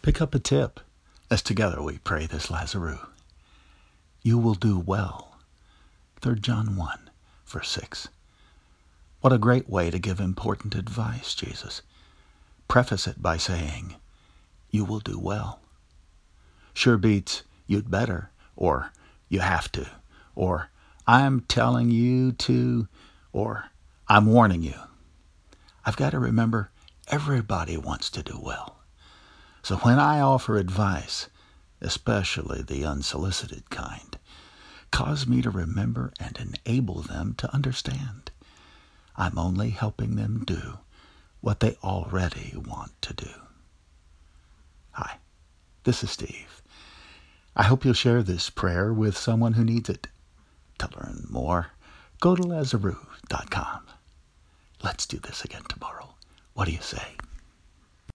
Pick up a tip as together we pray this Lazarus. You will do well. 3 John 1, verse 6. What a great way to give important advice, Jesus. Preface it by saying, you will do well. Sure beats, you'd better, or you have to, or I'm telling you to, or I'm warning you. I've got to remember everybody wants to do well. So when I offer advice, especially the unsolicited kind, cause me to remember and enable them to understand. I'm only helping them do what they already want to do. Hi, this is Steve. I hope you'll share this prayer with someone who needs it. To learn more, go to Lazarus.com. Let's do this again tomorrow. What do you say?